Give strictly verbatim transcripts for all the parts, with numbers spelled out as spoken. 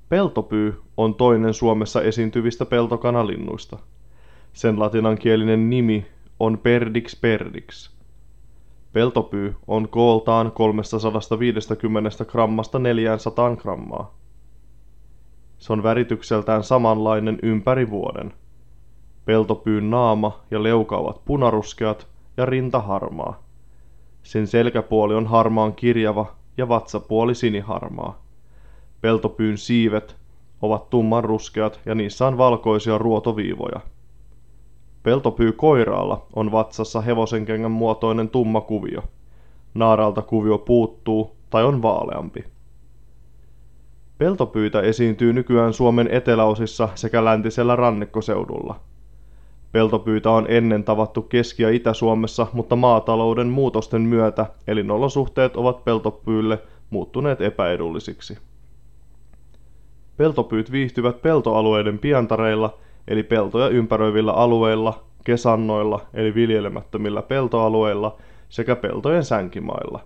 Peltopyy on toinen Suomessa esiintyvistä peltokanalinnuista. Sen latinankielinen nimi on Perdix perdix. Peltopyy on kooltaan kolmesataaviisikymmentä grammasta neljäänsataan grammaa. Se on väritykseltään samanlainen ympäri vuoden. Peltopyyn naama ja leuka ovat punaruskeat ja rinta harmaa. Sen selkäpuoli on harmaan kirjava ja vatsapuoli siniharmaa. Peltopyyn siivet ovat tummanruskeat ja niissä on valkoisia ruotoviivoja. Peltopyy koiraalla on vatsassa hevosenkengän muotoinen tumma kuvio. Naaraalta kuvio puuttuu tai on vaaleampi. Peltopyitä esiintyy nykyään Suomen eteläosissa sekä läntisellä rannikkoseudulla. Peltopyitä on ennen tavattu Keski- ja Itä-Suomessa, mutta maatalouden muutosten myötä elinolosuhteet ovat peltopyylle muuttuneet epäedullisiksi. Peltopyyt viihtyvät peltoalueiden pientareilla, eli peltoja ympäröivillä alueilla, kesannoilla, eli viljelemättömillä peltoalueilla, sekä peltojen sänkimailla.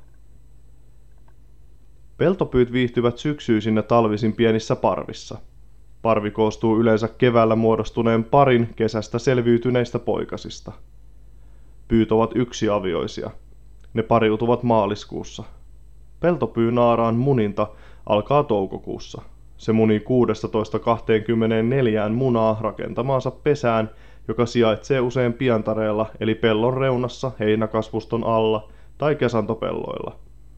Peltopyyt viihtyvät syksyisin ja talvisin pienissä parvissa. Parvi koostuu yleensä keväällä muodostuneen parin kesästä selviytyneistä poikasista. Pyyt ovat yksiavioisia. Ne pariutuvat maaliskuussa. Peltopyynaaraan muninta alkaa toukokuussa. Se munii kuudestatoista kaksikymmentäneljä munaa rakentamaansa pesään, joka sijaitsee usein pientareella eli pellon reunassa, heinäkasvuston alla tai kesantopelloilla.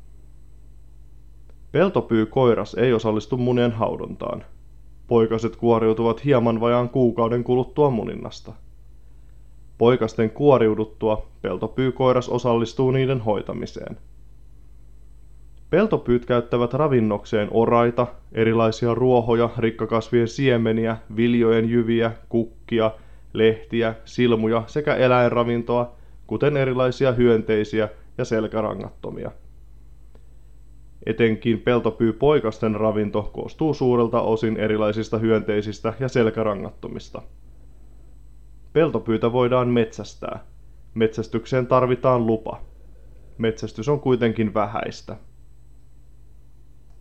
Peltopyykoiras ei osallistu munien haudontaan. Poikaset kuoriutuvat hieman vajaan kuukauden kuluttua muninnasta. Poikasten kuoriuduttua peltopyykoiras osallistuu niiden hoitamiseen. Peltopyyt käyttävät ravinnokseen oraita, erilaisia ruohoja, rikkakasvien siemeniä, viljojen jyviä, kukkia, lehtiä, silmuja sekä eläinravintoa, kuten erilaisia hyönteisiä ja selkärangattomia. Etenkin peltopyypoikasten ravinto koostuu suurelta osin erilaisista hyönteisistä ja selkärangattomista. Peltopyytä voidaan metsästää. Metsästykseen tarvitaan lupa. Metsästys on kuitenkin vähäistä.